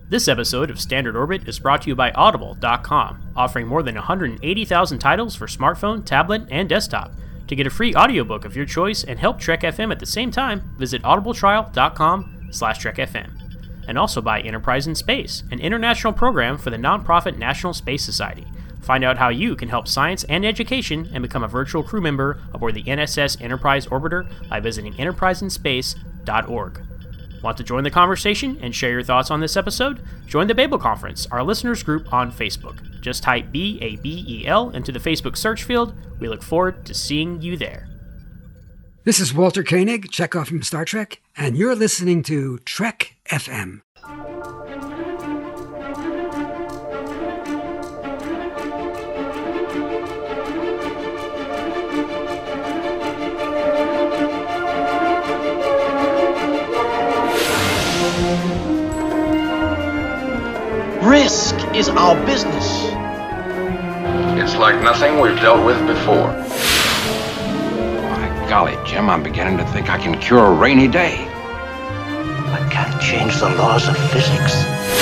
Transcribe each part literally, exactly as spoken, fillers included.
This episode of Standard Orbit is brought to you by Audible dot com, offering more than one hundred eighty thousand titles for smartphone, tablet, and desktop. To get a free audiobook of your choice and help Trek F M at the same time, visit audible trial dot com slash Trek F M. And also by Enterprise in Space, an international program for the nonprofit National Space Society. Find out how you can help science and education and become a virtual crew member aboard the N S S Enterprise Orbiter by visiting enterprise in space dot org. Want to join the conversation and share your thoughts on this episode? Join the Babel Conference, our listeners group on Facebook. Just type B A B E L into the Facebook search field. We look forward to seeing you there. This is Walter Koenig, Chekhov from Star Trek, and you're listening to Trek F M. Risk is our business. It's like nothing we've dealt with before. My golly, Jim, I'm beginning to think I can cure a rainy day. I can't change the laws of physics.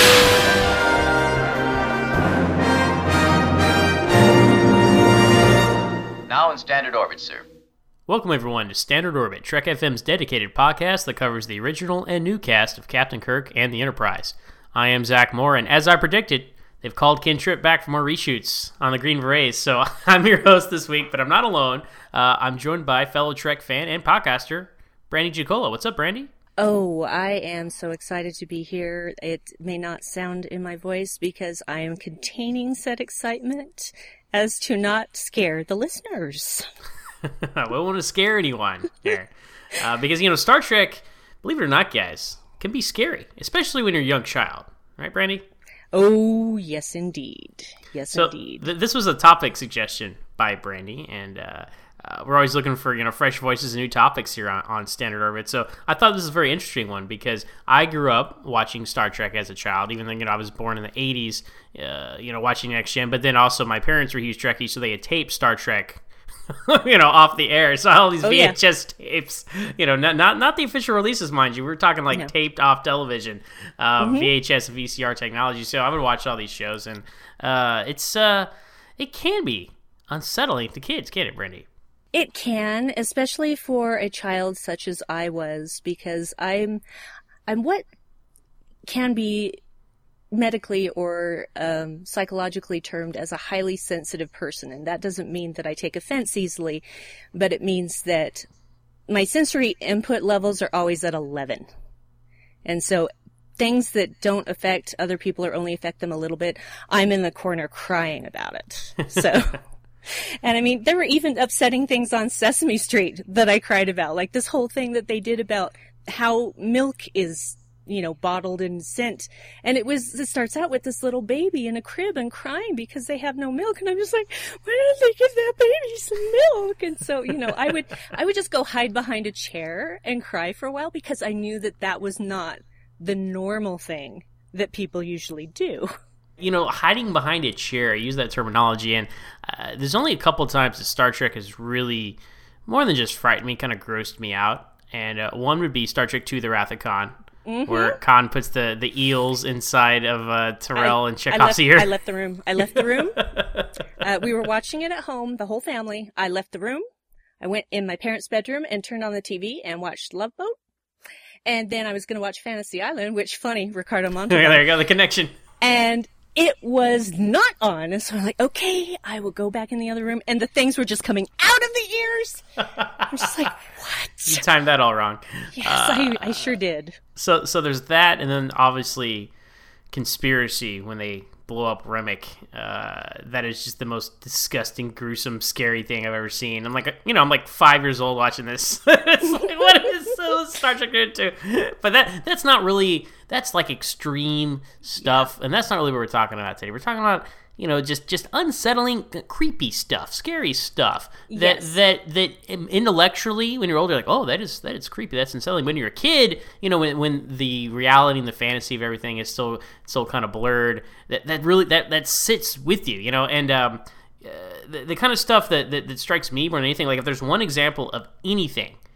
Now in Standard Orbit, sir. Welcome everyone to Standard Orbit, Trek F M's dedicated podcast that covers the original and new cast of Captain Kirk and the Enterprise. I am Zach Moore, and as I predicted, they've called Ken Tripp back for more reshoots on the Green Berets, so I'm your host this week, but I'm not alone. Uh, I'm joined by fellow Trek fan and podcaster, Brandy Giacola. What's up, Brandy? Oh, I am so excited to be here. It may not sound in my voice because I am containing said excitement as to not scare the listeners. We don't want to scare anyone here. Uh, because, you know, Star Trek, believe it or not, guys, can be scary, especially when you're a young child. Right, Brandy? Oh, yes, indeed. Yes, so indeed. Th- this was a topic suggestion by Brandy, and uh, uh, we're always looking for, you know, fresh voices and new topics here on, on Standard Orbit. So I thought this was a very interesting one because I grew up watching Star Trek as a child, even though, you know, I was born in the eighties, uh, you know, watching Next Gen. But then also my parents were huge Trekkies, so they had taped Star Trek you know, off the air. So all these oh, V H S yeah. tapes, you know, not, not not the official releases, mind you. We're talking like no. taped off television, uh, mm-hmm. V H S and V C R technology. So I would watch all these shows, and uh, it's uh, it can be unsettling to kids, can't it, Brandy? It can, especially for a child such as I was, because I'm, I'm what can be medically or um, psychologically termed as a highly sensitive person. And that doesn't mean that I take offense easily, but it means that my sensory input levels are always at eleven. And so things that don't affect other people or only affect them a little bit, I'm in the corner crying about it. So, and I mean, there were even upsetting things on Sesame Street that I cried about, like this whole thing that they did about how milk is, you know, bottled and sent. And it was, it starts out with this little baby in a crib and crying because they have no milk. And I'm just like, why don't they give that baby some milk? And so, you know, I would, I would just go hide behind a chair and cry for a while because I knew that that was not the normal thing that people usually do. You know, hiding behind a chair, I use that terminology, and uh, there's only a couple times that Star Trek has really, more than just frightened me, kind of grossed me out. And uh, one would be Star Trek two, The Wrath of Khan. Mm-hmm. Where Khan puts the, the eels inside of uh, Terrell I, and Chekhov's I ear. I left the room. I left the room. uh, we were watching it at home, the whole family. I left the room. I went in my parents' bedroom and turned on the T V and watched Love Boat. And then I was going to watch Fantasy Island, which, funny, Ricardo Montalban. There you go, the connection. And it was not on. And so I'm like, okay, I will go back in the other room. And the things were just coming out of the ears. I'm just like, what? You timed that all wrong. Yes, uh, I, I sure did. So so there's that, and then obviously Conspiracy, when they blow up Remick. Uh, that is just the most disgusting, gruesome, scary thing I've ever seen. I'm like, you know, I'm like five years old watching this. It's like, what is so Star Trek going to do? But that that's not really, that's like extreme stuff, and that's not really what we're talking about today. We're talking about, you know, just, just unsettling, creepy stuff, scary stuff that Yes. that that intellectually, when you're older, you're like, oh, that is that is creepy, that's unsettling. When you're a kid, you know, when when the reality and the fantasy of everything is still still kind of blurred, that that really that that sits with you, you know, and um, uh, the, the kind of stuff that, that that strikes me more than anything, like if there's one example of anything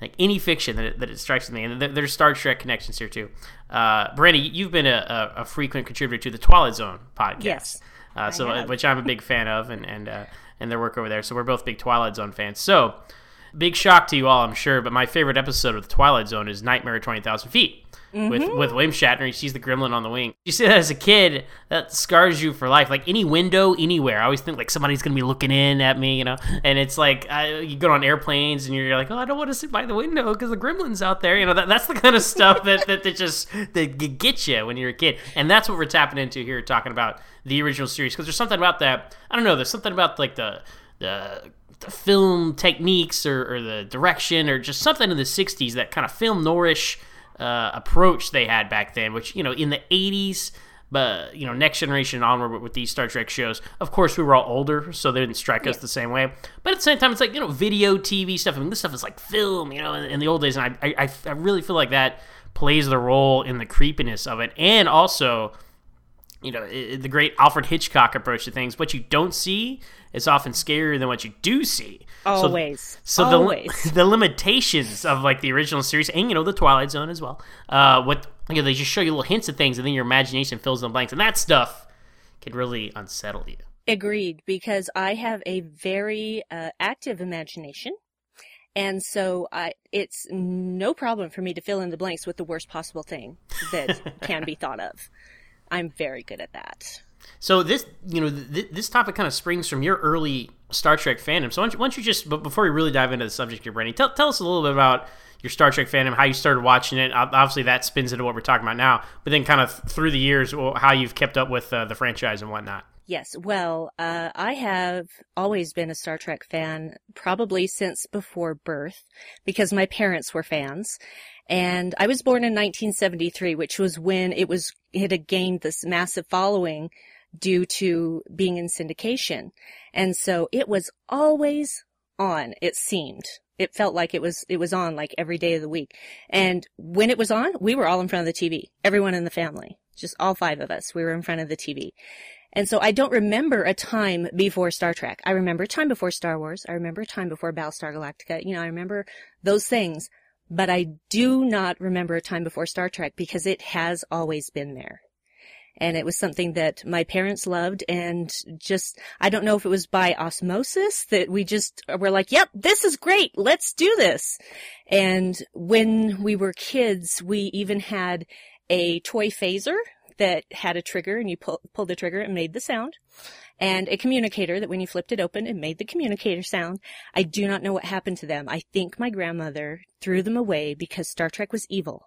like any fiction that it, that it strikes with me, and there's Star Trek connections here too. Uh, Brandy, you've been a, a, a frequent contributor to the Twilight Zone podcast, yes, uh, so which I'm a big fan of, and and uh, and their work over there. So we're both big Twilight Zone fans. So big shock to you all, I'm sure, but my favorite episode of the Twilight Zone is Nightmare at twenty thousand feet. Mm-hmm. With with William Shatner, he sees the gremlin on the wing. You see that as a kid, that scars you for life. Like any window, anywhere. I always think like somebody's gonna be looking in at me, you know. And it's like I, you go on airplanes and you're like, oh, I don't want to sit by the window because the gremlin's out there. You know, that, that's the kind of stuff that, that that just that get you when you're a kid. And that's what we're tapping into here, talking about the original series, because there's something about that. I don't know. There's something about like the the. the film techniques or, or the direction or just something in the sixties, that kind of film noirish uh, approach they had back then, which, you know, in the eighties, but, you know, Next Generation onward with these Star Trek shows, of course, we were all older, so they didn't strike us yeah. the same way. But at the same time, it's like, you know, video, T V stuff. I mean, this stuff is like film, you know, in, in the old days. And I, I, I really feel like that plays the role in the creepiness of it. And also, you know, it, the great Alfred Hitchcock approach to things. What you don't see is often scarier than what you do see. Always. So, so Always. the the limitations of like the original series, and you know the Twilight Zone as well. Uh, what you know, they just show you little hints of things, and then your imagination fills in the blanks, and that stuff can really unsettle you. Agreed, because I have a very uh, active imagination. And so I, it's no problem for me to fill in the blanks with the worst possible thing that can be thought of. I'm very good at that. So this, you know, th- this topic kind of springs from your early Star Trek fandom. So why don't you, why don't you just, but before we really dive into the subject here, Brandy, tell, tell us a little bit about your Star Trek fandom, how you started watching it. Obviously, that spins into what we're talking about now, but then kind of through the years, how you've kept up with uh, the franchise and whatnot. Yes, well, uh, I have always been a Star Trek fan, probably since before birth, because my parents were fans. And I was born in nineteen seventy-three, which was when it was, it had gained this massive following due to being in syndication. And so it was always on, it seemed. It felt like it was, it was on like every day of the week. And when it was on, we were all in front of the T V. Everyone in the family, just all five of us, we were in front of the T V. And so I don't remember a time before Star Trek. I remember a time before Star Wars. I remember a time before Battlestar Galactica. You know, I remember those things. But I do not remember a time before Star Trek because it has always been there. And it was something that my parents loved, and just, I don't know if it was by osmosis that we just were like, yep, this is great. Let's do this. And when we were kids, we even had a toy phaser that had a trigger, and you pull, pulled the trigger and made the sound, and a communicator that when you flipped it open, it made the communicator sound. I do not know what happened to them. I think my grandmother threw them away because Star Trek was evil.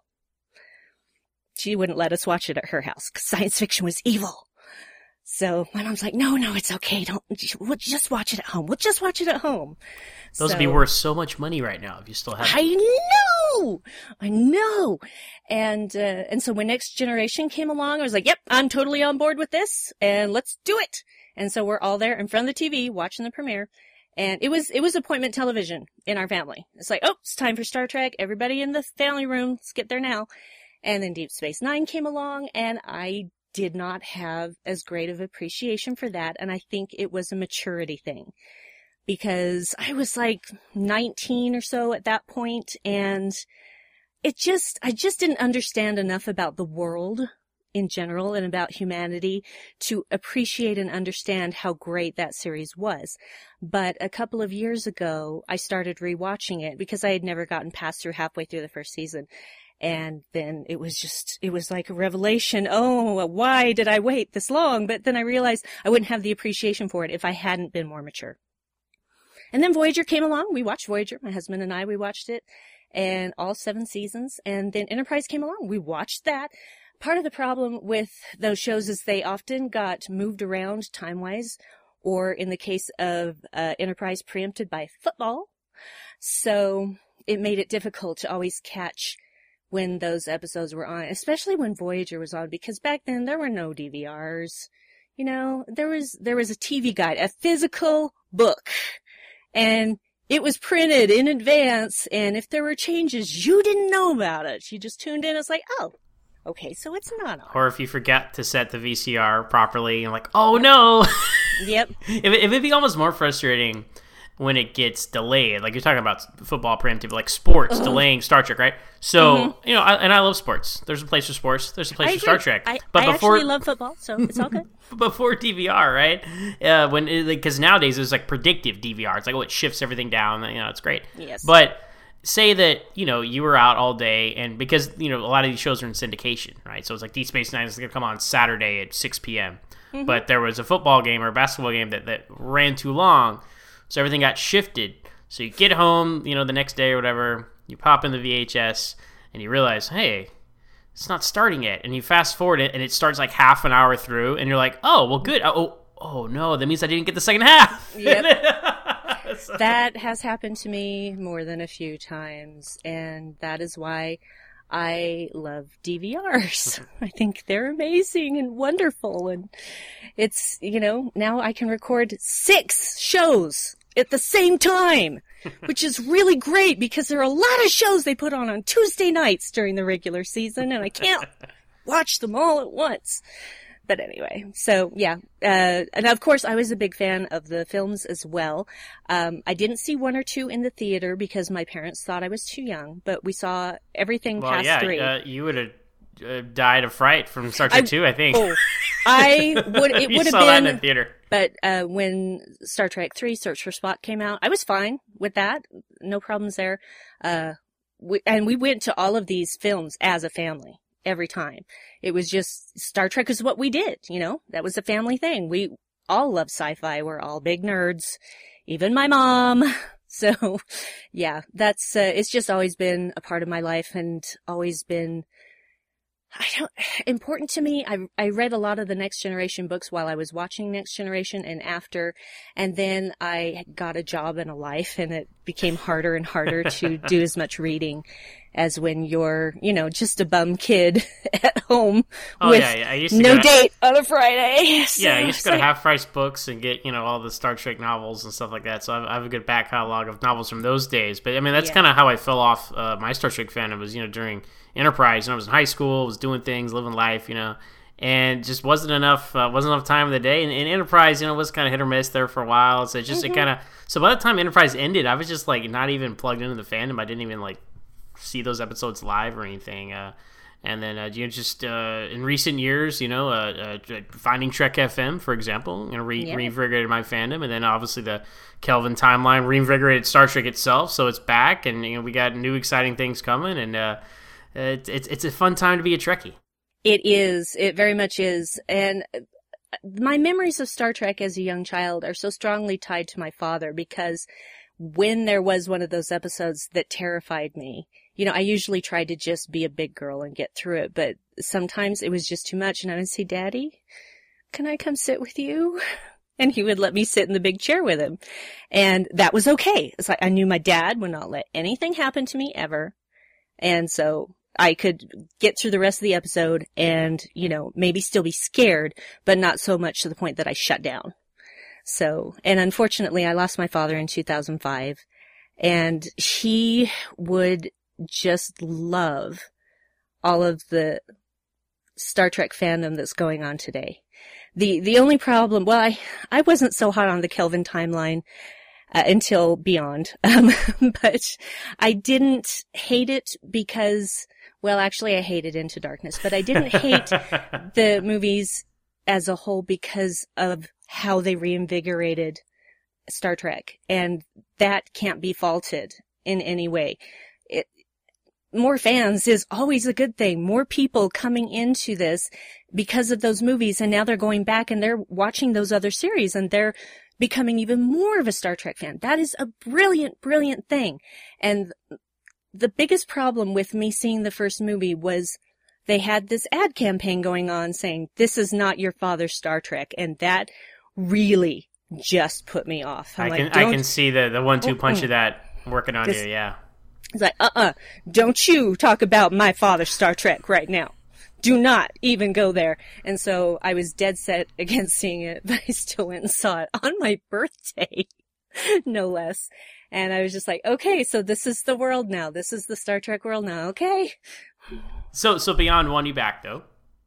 She wouldn't let us watch it at her house because science fiction was evil. So my mom's like, no, no, it's okay. Don't, we'll just watch it at home. We'll just watch it at home. Those so, would be worth so much money right now if you still have. I know, I know. And, uh, and so when Next Generation came along, I was like, yep, I'm totally on board with this and let's do it. And so we're all there in front of the T V watching the premiere. And it was, it was appointment television in our family. It's like, oh, it's time for Star Trek. Everybody in the family room, let's get there now. And then Deep Space Nine came along, and I did not have as great of appreciation for that. And I think it was a maturity thing because I was like nineteen or so at that point, and it just, I just didn't understand enough about the world in general and about humanity to appreciate and understand how great that series was. But a couple of years ago, I started rewatching it because I had never gotten past through halfway through the first season. And then it was just, it was like a revelation. Oh, why did I wait this long? But then I realized I wouldn't have the appreciation for it if I hadn't been more mature. And then Voyager came along. We watched Voyager. My husband and I, we watched it and all seven seasons. And then Enterprise came along. We watched that. Part of the problem with those shows is they often got moved around time-wise, or in the case of uh, Enterprise, preempted by football. So it made it difficult to always catch when those episodes were on, especially when Voyager was on, because back then there were no D V Rs. You know, there was, there was a T V guide, a physical book, and it was printed in advance, and if there were changes, you didn't know about it. You just tuned in, it's like, oh, okay, so it's not on. Or if you forget to set the V C R properly, you're like, oh no! Yep. If it, it'd be almost more frustrating when it gets delayed. Like you're talking about football preemptive, like sports uh-huh. delaying Star Trek, right? So mm-hmm. you know, I, and I love sports. There's a place for sports. There's a place I for agree. Star Trek. I, but I before, actually love football, so it's all good. Before D V R, right? Uh, when because like, nowadays there's like predictive D V R. It's like oh, it shifts everything down. You know, it's great. Yes. But say that you know you were out all day, and because you know a lot of these shows are in syndication, right? So it's like Deep Space Nine is going to come on Saturday at six p.m. Mm-hmm. But there was a football game or a basketball game that, that ran too long, so everything got shifted. So you get home, you know, the next day or whatever, you pop in the V H S, and you realize, hey, it's not starting yet. And you fast forward it, and it starts like half an hour through, and you're like, oh, well, good. Oh, oh no, that means I didn't get the second half. Yep. so. That has happened to me more than a few times, and that is why I love D V Rs. I think they're amazing and wonderful, and it's, you know, now I can record six shows at the same time, which is really great because there are a lot of shows they put on on Tuesday nights during the regular season, and I can't watch them all at once. But anyway, so yeah, uh, and of course I was a big fan of the films as well. Um, I didn't see one or two in the theater because my parents thought I was too young, but we saw everything well, past yeah, three. Uh, you would have uh, died of fright from Star Trek I, two, I think. Oh, I would. It would have saw been that in the theater. But uh, when Star Trek three: Search for Spock came out, I was fine with that. No problems there. Uh, we, and we went to all of these films as a family. Every time. It was just, Star Trek is what we did, you know? That was a family thing. We all love sci-fi. We're all big nerds. Even my mom. So, yeah, that's, uh, it's just always been a part of my life and always been, I don't, important to me. I, I read a lot of the Next Generation books while I was watching Next Generation and after, and then I got a job and a life, and it became harder and harder to do as much reading as when you're, you know, just a bum kid at home oh, with yeah, yeah. I used to no to, date on a Friday. So yeah, I used to go like, to Half Price Books and get, you know, all the Star Trek novels and stuff like that. So I have, I have a good back catalog of novels from those days. But I mean, that's yeah. kind of how I fell off uh, my Star Trek fandom was, you know, during Enterprise. And I was in high school, was doing things, living life, you know, and just wasn't enough, uh, wasn't enough time of the day. And, and Enterprise, you know, was kind of hit or miss there for a while. So it just, mm-hmm. it kind of, so by the time Enterprise ended, I was just like not even plugged into the fandom. I didn't even like see those episodes live or anything. Uh, and then, uh, you know, just uh, in recent years, you know, uh, uh, finding Trek F M, for example, you know, re- yeah. reinvigorated my fandom. And then obviously the Kelvin timeline reinvigorated Star Trek itself. So it's back, and, you know, we got new exciting things coming. And uh, it's, it's, it's a fun time to be a Trekkie. It is. It very much is. And my memories of Star Trek as a young child are so strongly tied to my father, because when there was one of those episodes that terrified me, you know, I usually tried to just be a big girl and get through it, but sometimes it was just too much, and I would say, Daddy, can I come sit with you? And he would let me sit in the big chair with him. And that was okay. It's like I knew my dad would not let anything happen to me ever. And so I could get through the rest of the episode and, you know, maybe still be scared, but not so much to the point that I shut down. So, and unfortunately I lost my father in two thousand five, and he would just love all of the Star Trek fandom that's going on today. The, the only problem, well, I, I wasn't so hot on the Kelvin timeline uh, until Beyond, um, but I didn't hate it because, well, actually I hated Into Darkness, but I didn't hate the movies as a whole because of how they reinvigorated Star Trek, and that can't be faulted in any way. It, more fans is always a good thing. More people coming into this because of those movies, and now they're going back and they're watching those other series and they're becoming even more of a Star Trek fan. That is a brilliant, brilliant thing. And the biggest problem with me seeing the first movie was they had this ad campaign going on saying, this is not your father's Star Trek. And that really just put me off. I'm I like, can I can see the, the one two punch of that working on you, yeah. It's like, uh-uh, don't you talk about my father's Star Trek right now. Do not even go there. And so I was dead set against seeing it, but I still went and saw it on my birthday, no less. And I was just like, okay, so this is the world now. This is the Star Trek world now. Okay. So, so Beyond won you back, though.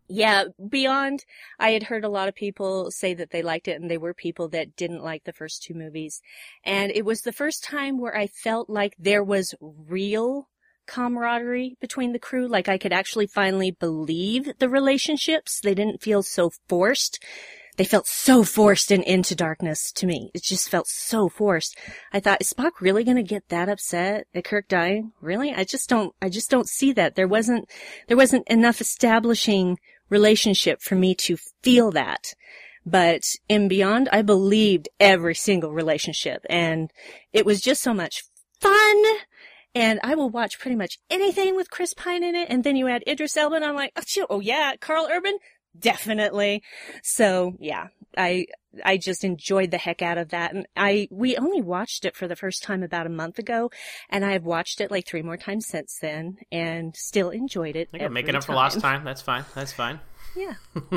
Yeah, Beyond, I had heard a lot of people say that they liked it, and they were people that didn't like the first two movies. And it was the first time where I felt like there was real camaraderie between the crew. Like I could actually finally believe the relationships. They didn't feel so forced. They felt so forced and Into Darkness to me. It just felt so forced. I thought, is Spock really going to get that upset at Kirk dying? Really? I just don't, I just don't see that. There wasn't, there wasn't enough establishing relationship for me to feel that. But in Beyond, I believed every single relationship, and it was just so much fun. And I will watch pretty much anything with Chris Pine in it. And then you add Idris Elba, and I'm like, oh, chill. Oh yeah, Carl Urban? Definitely. So yeah, I, I just enjoyed the heck out of that. And I, we only watched it for the first time about a month ago, and I have watched it like three more times since then and still enjoyed it. I think I'm making up for lost time. That's fine. That's fine. Yeah.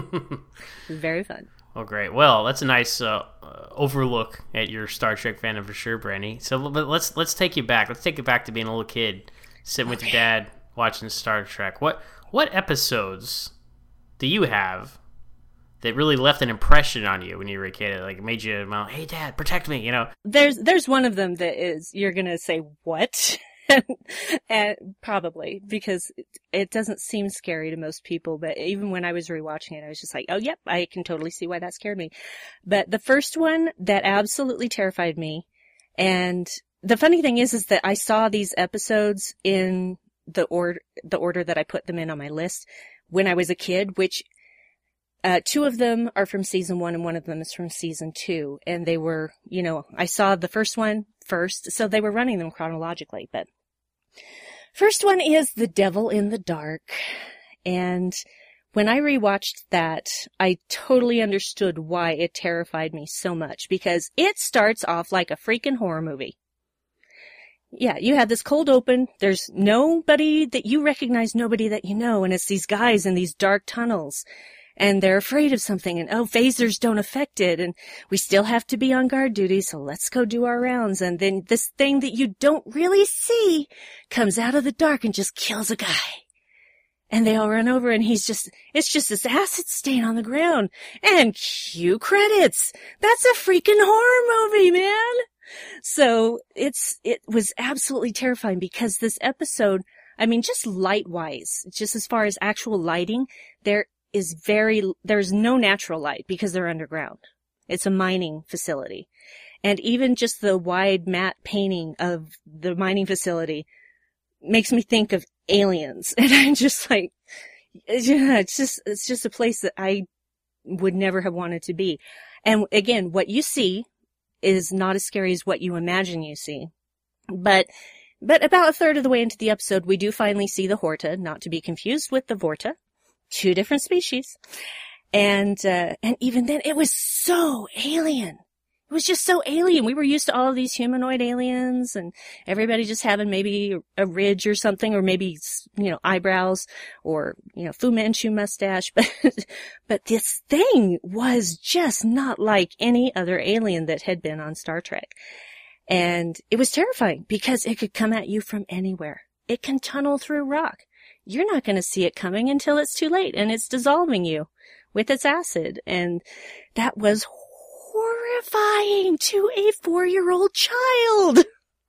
Very fun. Oh, great. Well, that's a nice uh, overlook at your Star Trek fandom for sure, Brandy. So let's let's take you back. Let's take you back to being a little kid, sitting with your dad, watching Star Trek. What what episodes do you have that really left an impression on you when you were a kid? Like, made you, well, hey, Dad, protect me, you know? There's there's one of them that is, you're going to say, what? And probably, because it, it doesn't seem scary to most people, but even when I was rewatching it, I was just like, oh, yep, I can totally see why that scared me. But the first one that absolutely terrified me, and the funny thing is, is that I saw these episodes in the order, the order that I put them in on my list when I was a kid, which, uh, two of them are from season one and one of them is from season two. And they were, you know, I saw the first one first, so they were running them chronologically, but first one is The Devil in the Dark. And when I rewatched that, I totally understood why it terrified me so much, because it starts off like a freaking horror movie. Yeah, you have this cold open, there's nobody that you recognize, nobody that you know, and it's these guys in these dark tunnels, and they're afraid of something, and oh, phasers don't affect it, and we still have to be on guard duty, so let's go do our rounds, and then this thing that you don't really see comes out of the dark and just kills a guy. And they all run over, and he's just, it's just this acid stain on the ground. And cue credits! That's a freaking horror movie, man! So it's, it was absolutely terrifying, because this episode, I mean, just light-wise, just as far as actual lighting, there is very, there's no natural light because they're underground. It's a mining facility. And even just the wide matte painting of the mining facility makes me think of Aliens. And I'm just like, yeah, it's just, it's just a place that I would never have wanted to be. And again, what you see is not as scary as what you imagine you see. But, but about a third of the way into the episode, we do finally see the Horta, not to be confused with the Vorta. Two different species. And, uh, and even then, it was so alien. It was just so alien. We were used to all of these humanoid aliens and everybody just having maybe a ridge or something, or maybe, you know, eyebrows or, you know, Fu Manchu mustache. But, but this thing was just not like any other alien that had been on Star Trek. And it was terrifying because it could come at you from anywhere. It can tunnel through rock. You're not going to see it coming until it's too late and it's dissolving you with its acid. And that was horrifying to a four-year-old child.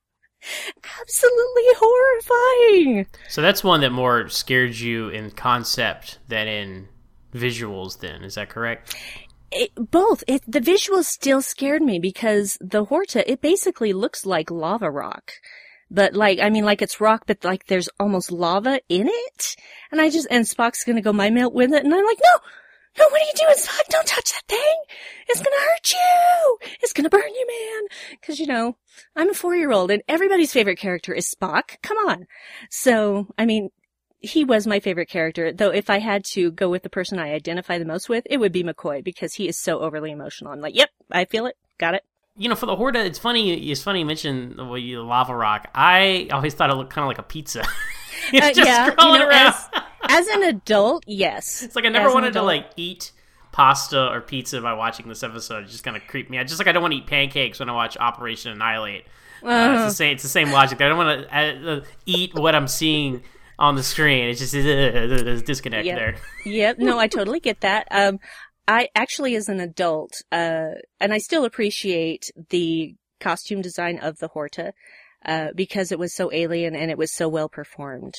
Absolutely horrifying. So that's one that more scared you in concept than in visuals then, is that correct? It, both. It, the visuals still scared me because the Horta, it basically looks like lava rock. But like, I mean, like it's rock, but like there's almost lava in it. And I just, and Spock's gonna go my melt with it. And I'm like, no, no, what are you doing, Spock? Don't touch that thing. It's gonna hurt you. It's gonna burn you, man. Cause you know, I'm a four-year-old and everybody's favorite character is Spock. Come on. So, I mean, he was my favorite character, though if I had to go with the person I identify the most with, it would be McCoy because he is so overly emotional. I'm like, yep, I feel it. Got it. You know, for the Horta, it's funny. It's funny you mentioned the lava rock. I always thought it looked kind of like a pizza. It's uh, just yeah, crawling you know, around. As, as an adult, yes. It's like I never as wanted to like eat pasta or pizza by watching this episode. It just kind of creeped me out. Just like I don't want to eat pancakes when I watch Operation Annihilate. Uh, uh, it's the same. It's the same logic. I don't want to uh, eat what I'm seeing on the screen. It's just uh, there's a disconnect yep. there. Yep. No, I totally get that. Um, I actually, as an adult, uh, and I still appreciate the costume design of the Horta, uh, because it was so alien and it was so well performed.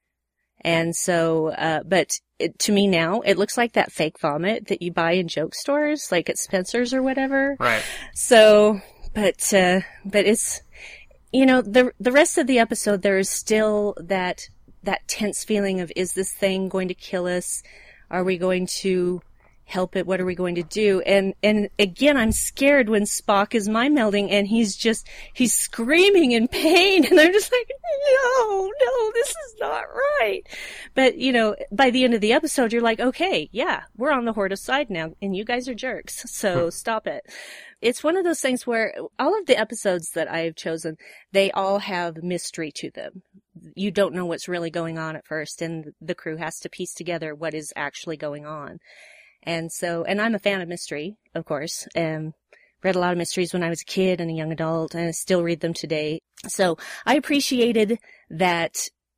And so, uh, but it, to me now, it looks like that fake vomit that you buy in joke stores, like at Spencer's or whatever. Right. So, but, uh, but it's, you know, the, the rest of the episode, there is still that, that tense feeling of, is this thing going to kill us? Are we going to help it? What are we going to do? And, and again, I'm scared when Spock is mind melding and he's just, he's screaming in pain. And I'm just like, no, no, this is not right. But, you know, by the end of the episode, you're like, okay, yeah, we're on the Horta side now and you guys are jerks. So stop it. It's one of those things where all of the episodes that I've chosen, they all have mystery to them. You don't know what's really going on at first, and the crew has to piece together what is actually going on. And so, and I'm a fan of mystery, of course, and read a lot of mysteries when I was a kid and a young adult, and I still read them today. So I appreciated that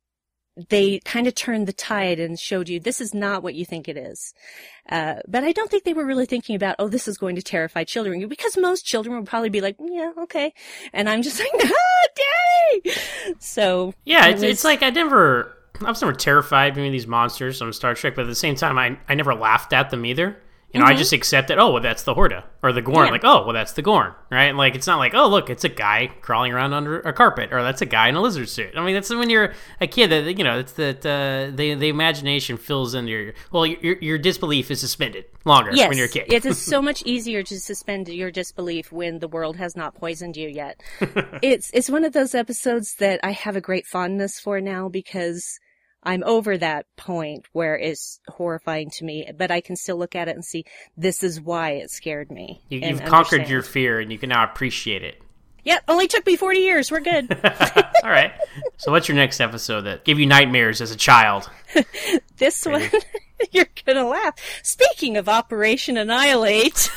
they kind of turned the tide and showed you this is not what you think it is. Uh, but I don't think they were really thinking about, oh, this is going to terrify children, because most children would probably be like, yeah, okay. And I'm just like, ah, Daddy! So. Yeah, it it's, was... it's like I never, I was never terrified by these monsters on Star Trek, but at the same time, I, I never laughed at them either. You know, mm-hmm. I just accepted, oh, well, that's the Horta, or the Gorn. Yeah. Like, oh, well, that's the Gorn, right? Like, it's not like, oh, look, it's a guy crawling around under a carpet, or that's a guy in a lizard suit. I mean, that's when you're a kid, that, you know, it's that uh, the the imagination fills in your, well, your your disbelief is suspended longer yes, when you're a kid. It is so much easier to suspend your disbelief when the world has not poisoned you yet. it's It's one of those episodes that I have a great fondness for now, because I'm over that point where it's horrifying to me, but I can still look at it and see this is why it scared me. You, you've conquered your fear, and you can now appreciate it. Yep, only took me forty years. We're good. All right. So what's your next episode that gave you nightmares as a child? This one, you're going to laugh. Speaking of Operation Annihilate,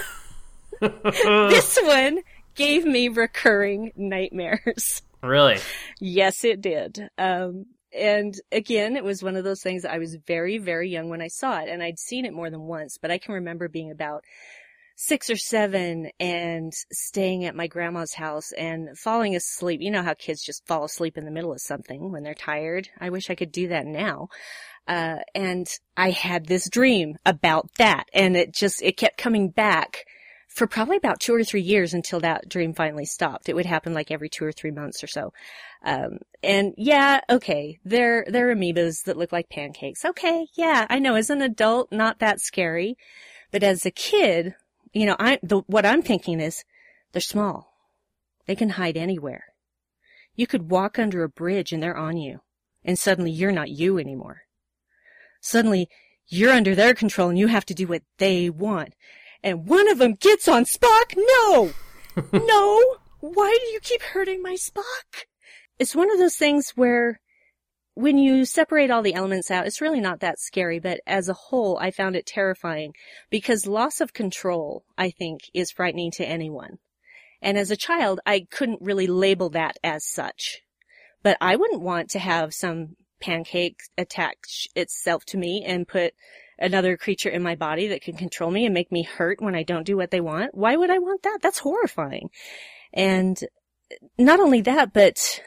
this one gave me recurring nightmares. Really? Yes, it did. Um... And again, it was one of those things. I was very, very young when I saw it, and I'd seen it more than once, but I can remember being about six or seven and staying at my grandma's house and falling asleep. You know how kids just fall asleep in the middle of something when they're tired? I wish I could do that now. Uh, and I had this dream about that, and it just, it kept coming back for probably about two or three years until that dream finally stopped. It would happen like every two or three months or so. Um, and yeah, okay, they're, they're amoebas that look like pancakes. Okay, yeah, I know, as an adult, not that scary. But as a kid, you know, I, the, what I'm thinking is, they're small. They can hide anywhere. You could walk under a bridge and they're on you. And suddenly you're not you anymore. Suddenly you're under their control and you have to do what they want. And one of them gets on Spock? No! No! Why do you keep hurting my Spock? It's one of those things where when you separate all the elements out, it's really not that scary, but as a whole, I found it terrifying because loss of control, I think, is frightening to anyone. And as a child, I couldn't really label that as such. But I wouldn't want to have some pancake attach itself to me and put another creature in my body that can control me and make me hurt when I don't do what they want. Why would I want that? That's horrifying. And not only that, but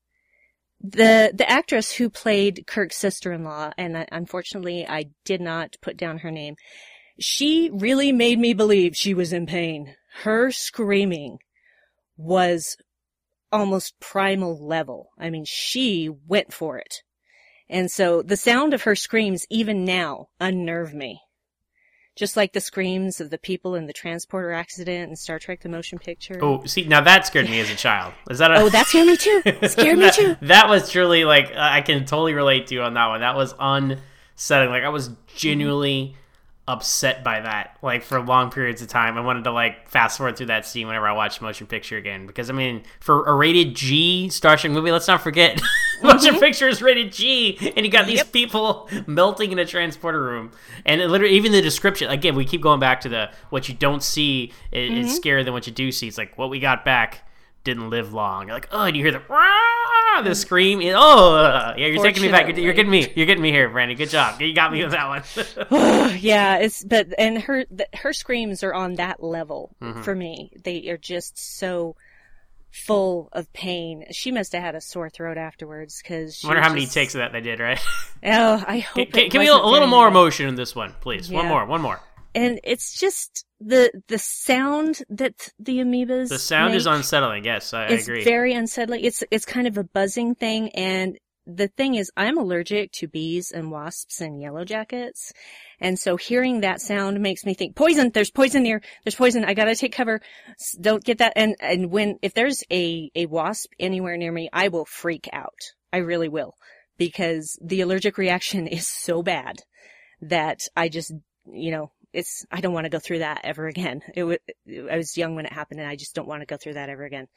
the the actress who played Kirk's sister-in-law, and I, unfortunately I did not put down her name, she really made me believe she was in pain. Her screaming was almost primal level. I mean, she went for it. And so the sound of her screams, even now, unnerve me. Just like the screams of the people in the transporter accident in Star Trek: The Motion Picture. Oh, see, now that scared me as a child. Is that a... Oh, that scared me too. It scared me too. that, that was truly, like, I can totally relate to you on that one. That was unsettling. Like, I was genuinely mm-hmm. upset by that, like, for long periods of time. I wanted to, like, fast forward through that scene whenever I watched Motion Picture again. Because, I mean, for a rated G Star Trek movie, let's not forget... Motion mm-hmm. Picture is rated G, and you got these yep. people melting in a transporter room, and it literally, even the description. Again, we keep going back to the what you don't see is, mm-hmm. is scarier than what you do see. It's like what we got back didn't live long. You're like, oh, and you hear the Rah! the scream. Oh, yeah, you're taking me back. You're, you're getting me. You're getting me here, Brandy. Good job. You got me with that one. Yeah, it's but and her the, her screams are on that level mm-hmm. for me. They are just so full of pain. She must have had a sore throat afterwards because. I wonder how just... many takes of that they did, right? Oh, I hope. Can, it can we a, a little more many. emotion in this one, please? Yeah. One more. One more. And it's just the the sound that the amoebas The sound make, is unsettling. Yes, I, I it's agree. It's very unsettling. It's it's kind of a buzzing thing, and the thing is, I'm allergic to bees and wasps and yellow jackets, and so hearing that sound makes me think poison. There's poison near. There's poison. I gotta take cover. Don't get that. And and when if there's a a wasp anywhere near me, I will freak out. I really will, because the allergic reaction is so bad that I just you know. It's, I don't want to go through that ever again. It was, I was young when it happened and I just don't want to go through that ever again.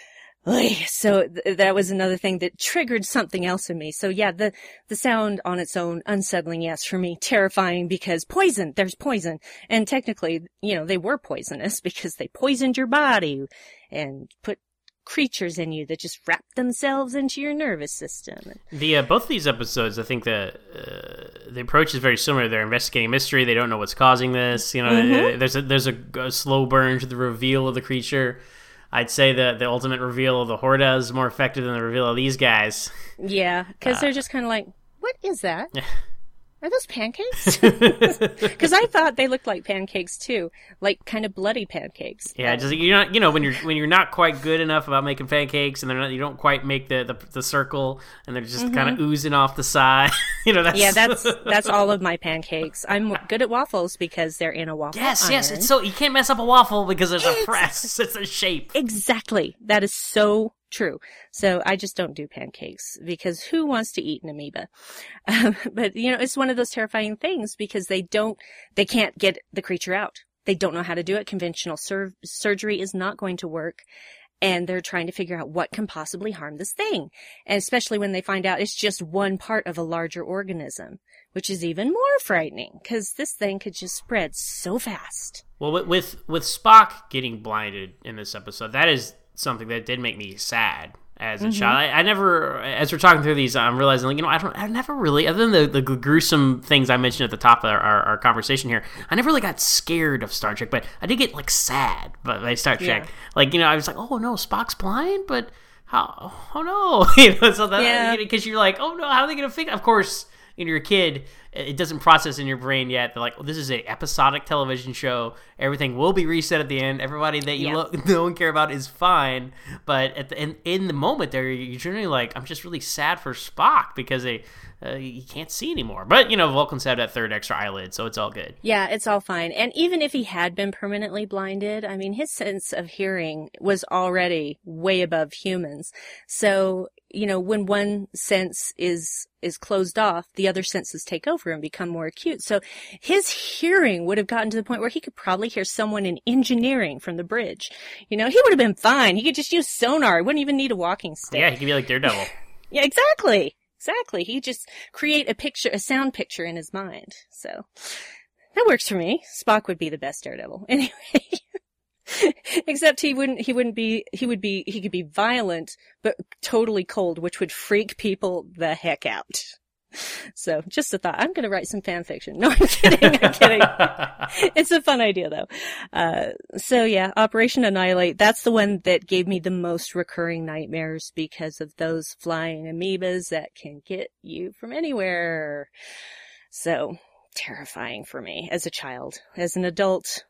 So th- that was another thing that triggered something else in me. So yeah, the, the sound on its own, unsettling, yes, for me, terrifying because poison, there's poison. And technically, you know, they were poisonous because they poisoned your body and put creatures in you that just wrap themselves into your nervous system. The uh, both of these episodes, I think the uh, the approach is very similar. They're investigating mystery. They don't know what's causing this. You know, mm-hmm. there's a there's a, a slow burn to the reveal of the creature. I'd say the the ultimate reveal of the Horda is more effective than the reveal of these guys. Yeah, because uh, they're just kind of like, what is that? Are those pancakes? Because I thought they looked like pancakes too, like kind of bloody pancakes. Yeah, just you're not, you know, when you're when you're not quite good enough about making pancakes, and they're not, you don't quite make the the, the circle, and they're just mm-hmm. kind of oozing off the side. you know, that's yeah, that's that's all of my pancakes. I'm good at waffles because they're in a waffle. Yes, iron. yes, it's so you can't mess up a waffle because there's a press. It's a shape. Exactly, that is so true. So I just don't do pancakes because who wants to eat an amoeba? Um, but you know, it's one of those terrifying things because they don't, they can't get the creature out. They don't know how to do it. Conventional sur- surgery is not going to work. And they're trying to figure out what can possibly harm this thing. And especially when they find out it's just one part of a larger organism, which is even more frightening because this thing could just spread so fast. Well, with, with, with Spock getting blinded in this episode, that is something that did make me sad as a mm-hmm. child. I, I never, as we're talking through these, I'm realizing, like, you know, I don't, I never really, other than the, the gruesome things I mentioned at the top of our, our, our conversation here, I never really got scared of Star Trek, but I did get, like, sad by Star Trek. Yeah. Like, you know, I was like, oh no, Spock's blind, but how, oh no, you know, so that, yeah. because you're like, oh no, how are they going to figure, of course, you know, you're a kid, it doesn't process in your brain yet. They're like, well, this is an episodic television show. Everything will be reset at the end. Everybody that you yeah. lo- don't care about is fine. But at the, in, in the moment there, you're generally like, I'm just really sad for Spock because they, uh, he can't see anymore. But, you know, Vulcans have that third extra eyelid, so it's all good. Yeah, it's all fine. And even if he had been permanently blinded, I mean, his sense of hearing was already way above humans. So, you know, when one sense is is closed off, the other senses take over and become more acute. So his hearing would have gotten to the point where he could probably hear someone in engineering from the bridge. You know, he would have been fine. He could just use sonar. He wouldn't even need a walking stick. Yeah, he could be like Daredevil. Yeah, exactly. Exactly. He just create a picture, a sound picture in his mind. So that works for me. Spock would be the best Daredevil. Anyway. Except he wouldn't, he wouldn't be, he would be, he could be violent, but totally cold, which would freak people the heck out. So, just a thought. I'm going to write some fan fiction. No, I'm kidding. I'm kidding. It's a fun idea, though. Uh, so yeah, Operation Annihilate, that's the one that gave me the most recurring nightmares because of those flying amoebas that can get you from anywhere. So, terrifying for me as a child. As an adult,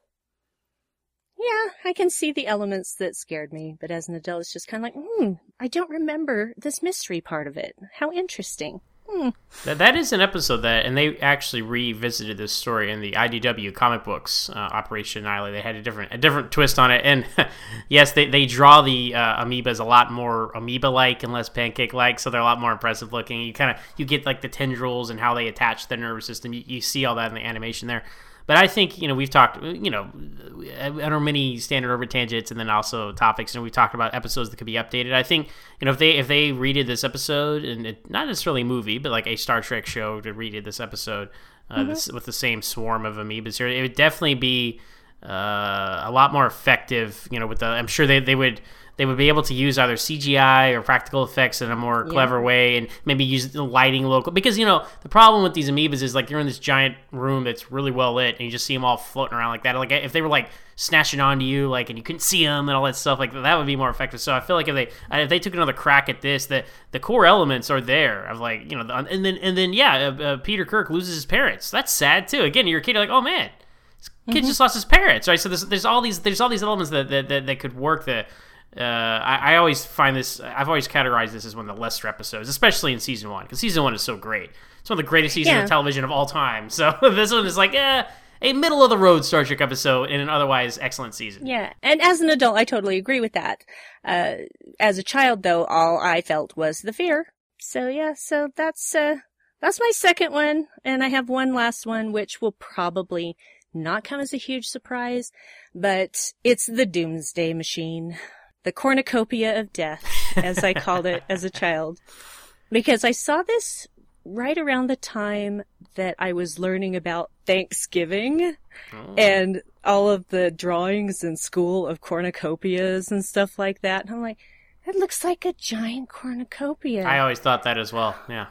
yeah, I can see the elements that scared me, but as an adult, it's just kind of like, hmm, I don't remember this mystery part of it. How interesting. Hmm. That, that is an episode that, and they actually revisited this story in the I D W comic books, uh, Operation Annihilate. They had a different a different twist on it, and yes, they, they draw the uh, amoebas a lot more amoeba-like and less pancake-like, so they're a lot more impressive looking. You kind of, you get like the tendrils and how they attach to the nervous system. You, you see all that in the animation there. But I think, you know, we've talked, you know, on our many standard orbit tangents and then also topics, and we've talked about episodes that could be updated. I think, you know, if they if they redid this episode, and it, not necessarily a movie, but like a Star Trek show to redid this episode uh, mm-hmm. this, with the same swarm of amoebas here, it would definitely be uh, a lot more effective, you know, with the, I'm sure they, they would, they would be able to use either C G I or practical effects in a more Yeah. clever way, and maybe use the lighting local. Because, you know, the problem with these amoebas is, like, you're in this giant room that's really well lit, and you just see them all floating around like that. Like, if they were, like, snatching onto you, like, and you couldn't see them and all that stuff, like, that would be more effective. So I feel like if they if they took another crack at this, the the core elements are there of, like, you know, the, and then and then yeah, uh, uh, Peter Kirk loses his parents. That's sad too. Again, you're a kid, you're like, oh man, this kid Mm-hmm. just lost his parents, right? So there's there's all these there's all these elements that that, that, that could work. The uh, I, I always find this. I've always categorized this as one of the lesser episodes, especially in season one, because season one is so great. It's one of the greatest seasons Yeah. of television of all time. So this one is like, eh, a middle of the road Star Trek episode in an otherwise excellent season. Yeah, and as an adult, I totally agree with that. Uh, as a child, though, all I felt was the fear. So yeah, so that's uh, that's my second one, and I have one last one, which will probably not come as a huge surprise, but it's the Doomsday Machine, the cornucopia of death, as I called it as a child, because I saw this right around the time that I was learning about Thanksgiving and all of the drawings in school of cornucopias and stuff like that. And I'm like, that looks like a giant cornucopia. I always thought that as well. Yeah,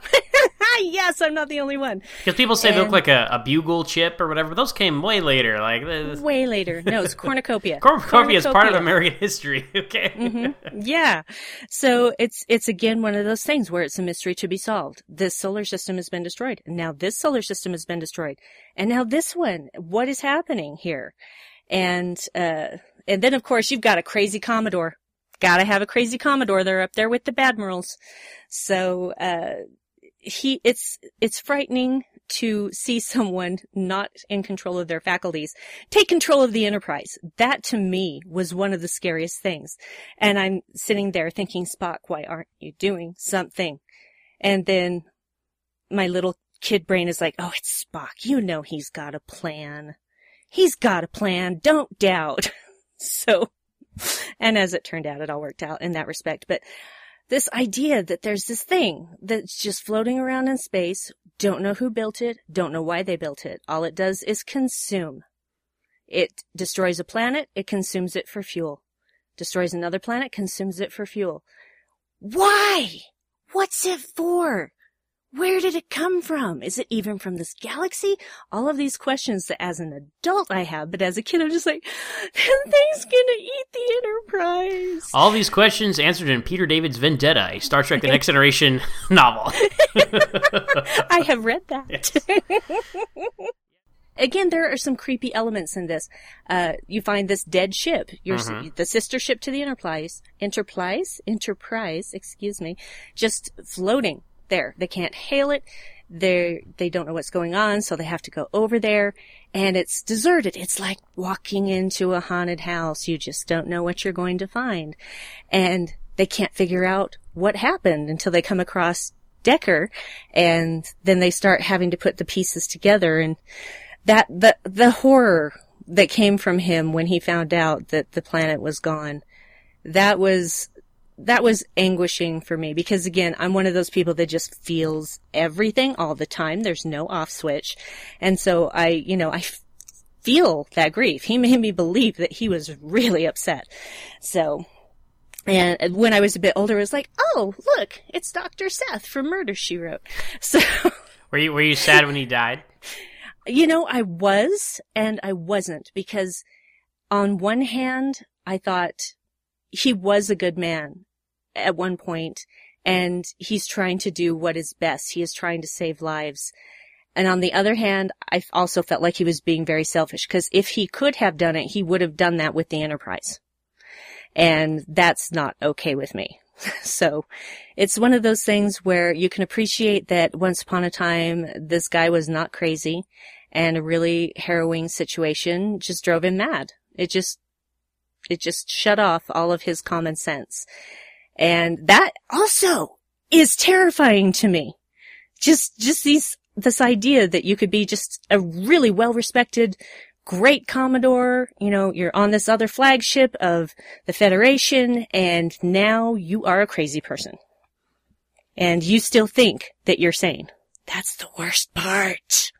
Yes, I'm not the only one. because people say they look And- like a, a bugle chip or whatever, but those came way later. Like this, Way later. No, it's cornucopia. cornucopia is part of Cornucopia. American history. Okay. Mm-hmm. Yeah. So it's, it's again one of those things where it's a mystery to be solved. This solar system has been destroyed. Now this solar system has been destroyed. And now this one, what is happening here? And, uh, and then of course you've got a crazy Commodore. Gotta have a crazy Commodore. They're up there with the Badmirals. So, uh, he, it's, it's frightening to see someone not in control of their faculties take control of the Enterprise. That to me was one of the scariest things. And I'm sitting there thinking, Spock, why aren't you doing something? And then my little kid brain is like, oh, it's Spock. You know, he's got a plan. He's got a plan. Don't doubt. So, and as it turned out, it all worked out in that respect. But this idea that there's this thing that's just floating around in space, don't know who built it, don't know why they built it. All it does is consume. It destroys a planet, it consumes it for fuel. Destroys another planet, consumes it for fuel. Why? What's it for? Where did it come from? Is it even from this galaxy? All of these questions that as an adult I have, but as a kid I'm just like, that thing's gonna eat the Enterprise. All these questions answered in Peter David's Vendetta, a Star Trek The Next Generation novel. I have read that. Again, there are some creepy elements in this. Uh, you find this dead ship, your, Mhm. the sister ship to the Enterprise, Enterprise, Enterprise, excuse me, just floating there. They can't hail it. They they don't know what's going on, so they have to go over there, and it's deserted. It's like walking into a haunted house. You just don't know what you're going to find, and they can't figure out what happened until they come across Decker, and then they start having to put the pieces together. And that the the horror that came from him when he found out that the planet was gone, that was that was anguishing for me, because again, I'm one of those people that just feels everything all the time. There's no off switch. And so I, you know, I f- feel that grief. He made me believe that he was really upset. So, and when I was a bit older, it was like, oh, look, it's Doctor Seth from Murder, She Wrote. So, Were you were you sad when he died? you know, I was and I wasn't, because on one hand, I thought he was a good man at one point, and he's trying to do what is best. He is trying to save lives. And on the other hand, I also felt like he was being very selfish, because if he could have done it, he would have done that with the Enterprise. And that's not okay with me. So it's one of those things where you can appreciate that once upon a time, this guy was not crazy, and a really harrowing situation just drove him mad. It just, it just shut off all of his common sense. And that also is terrifying to me. Just, just these, this idea that you could be just a really well-respected, great Commodore, you know, you're on this other flagship of the Federation, and now you are a crazy person. And you still think that you're sane. That's the worst part.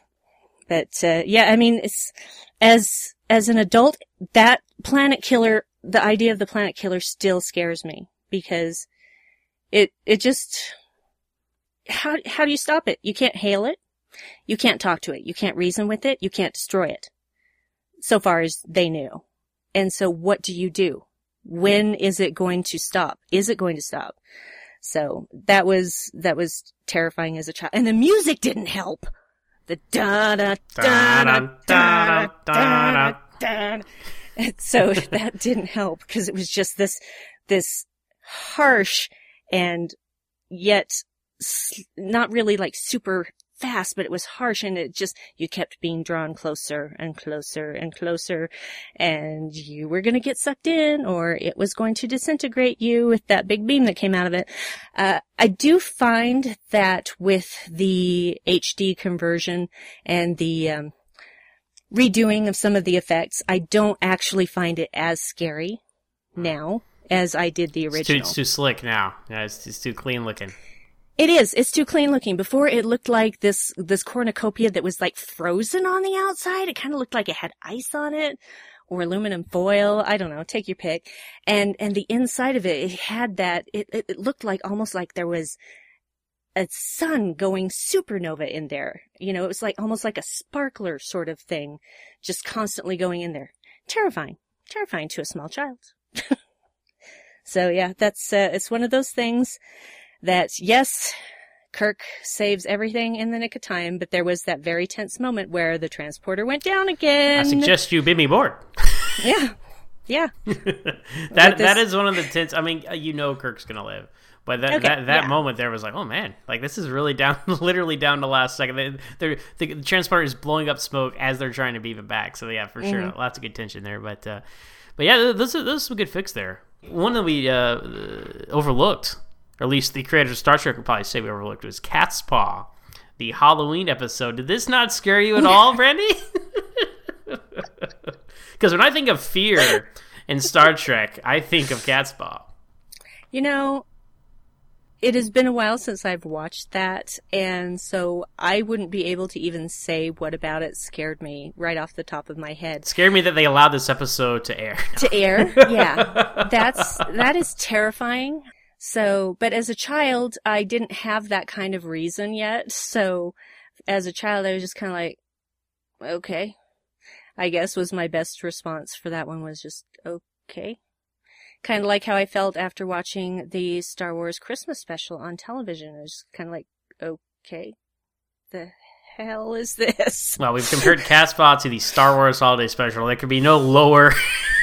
But, uh, yeah, I mean, it's, as, as an adult, that planet killer the idea of the planet killer still scares me because it, it just, how, how do you stop it? You can't hail it. You can't talk to it. You can't reason with it. You can't destroy it. So far as they knew. And so what do you do? When is it going to stop? Is it going to stop? So that was, that was terrifying as a child. And the music didn't help. The da da da da da da da. So that didn't help because it was just this, this harsh and yet not really like super fast, but it was harsh and it just, you kept being drawn closer and closer and closer and you were going to get sucked in or it was going to disintegrate you with that big beam that came out of it. Uh, I do find that with the H D conversion and the, um, redoing of some of the effects, I don't actually find it as scary now as I did the original. It's too, it's too slick now. Yeah, it's, it's too clean looking. It is. It's too clean looking. Before it looked like this, this cornucopia that was like frozen on the outside. It kind of looked like it had ice on it or aluminum foil. I don't know. Take your pick. And, and the inside of it, it had that, it, it, it looked like almost like there was a sun going supernova in there. You know, it was like almost like a sparkler sort of thing, just constantly going in there. Terrifying. Terrifying to a small child. So yeah, that's, uh, it's one of those things that, yes, Kirk saves everything in the nick of time, but there was that very tense moment where the transporter went down again. I suggest you bid me board. Yeah. Yeah. that That is one of the tense, I mean, you know Kirk's going to live. But that okay, that, that yeah. moment there was like, oh man, like this is really down, literally down to last second. They, they're, the, the transporter is blowing up smoke as they're trying to beam it back. So yeah, for sure, mm-hmm. lots of good tension there. But uh, but yeah, those are, those are some good fix there. One that we uh, overlooked, or at least the creators of Star Trek would probably say we overlooked, was Cat's Paw, the Halloween episode. Did this not scare you at all, Brandy? Because when I think of fear in Star Trek, I think of Cat's Paw. You know, it has been a while since I've watched that, and so I wouldn't be able to even say what about it scared me right off the top of my head. It scared me that they allowed this episode to air. To air, yeah. That's, that is terrifying. So, but as a child, I didn't have that kind of reason yet, so as a child, I was just kind of like, okay. I guess was my best response for that one was just, okay. Kind of like how I felt after watching the Star Wars Christmas special on television. I was kind of like, okay, the hell is this? Well, we've compared Cat's Paw to the Star Wars holiday special. There could be no lower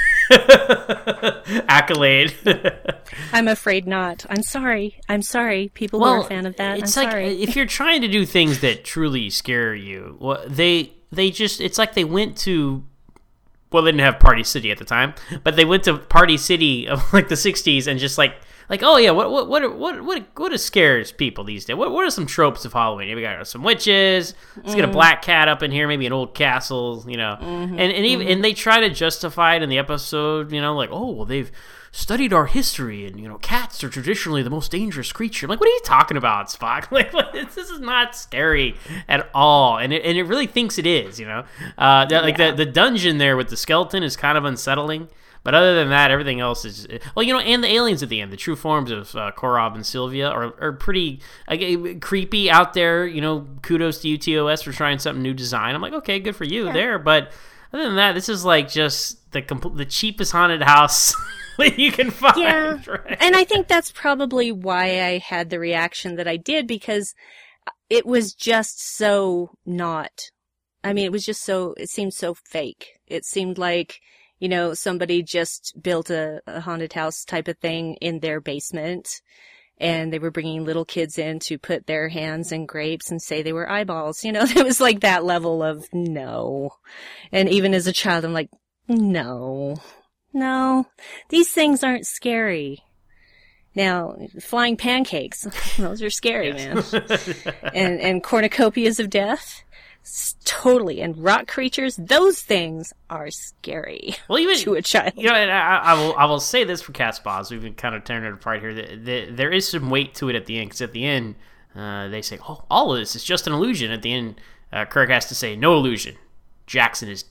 accolade. I'm afraid not. I'm sorry. I'm sorry. People well, who are a fan of that. It's I'm like sorry. If you're trying to do things that truly scare you, well, they they just it's like they went to. Well, they didn't have Party City at the time, but they went to Party City of like the sixties and just like, like, oh yeah, what what what what what what scares people these days? What what are some tropes of Halloween? We got some witches. Let's mm-hmm. get a black cat up in here, maybe an old castle, you know. Mm-hmm. And and even mm-hmm. and they try to justify it in the episode, you know, like, oh well, they've studied our history, and you know, cats are traditionally the most dangerous creature. I'm like, what are you talking about, Spock? Like, this is not scary at all, and it and it really thinks it is, you know. Uh, that, like yeah. the the dungeon there with the skeleton is kind of unsettling, but other than that, everything else is well, you know, and the aliens at the end, the true forms of uh, Korob and Sylvia are are pretty like, creepy out there. You know, kudos to U T O S for trying something new design. I'm like, okay, good for you yeah. there, but other than that, this is like just the compl- the cheapest haunted house you can find. Yeah, right? And I think that's probably why I had the reaction that I did, because it was just so not, I mean, it was just so, it seemed so fake. It seemed like, you know, somebody just built a, a haunted house type of thing in their basement, and they were bringing little kids in to put their hands in grapes and say they were eyeballs. You know, it was like that level of no. And even as a child, I'm like, no. No, these things aren't scary. Now, flying pancakes, those are scary, yes. man. and and cornucopias of death, totally. And rock creatures, those things are scary. Well, even to a child. You know, and I, I will I will say this for Cat's Paw. We've been kind of tearing it apart here. The, the, there is some weight to it at the end, because at the end uh, they say, "Oh, all of this is just an illusion." At the end, uh, Kirk has to say, "No illusion. Jackson is dead."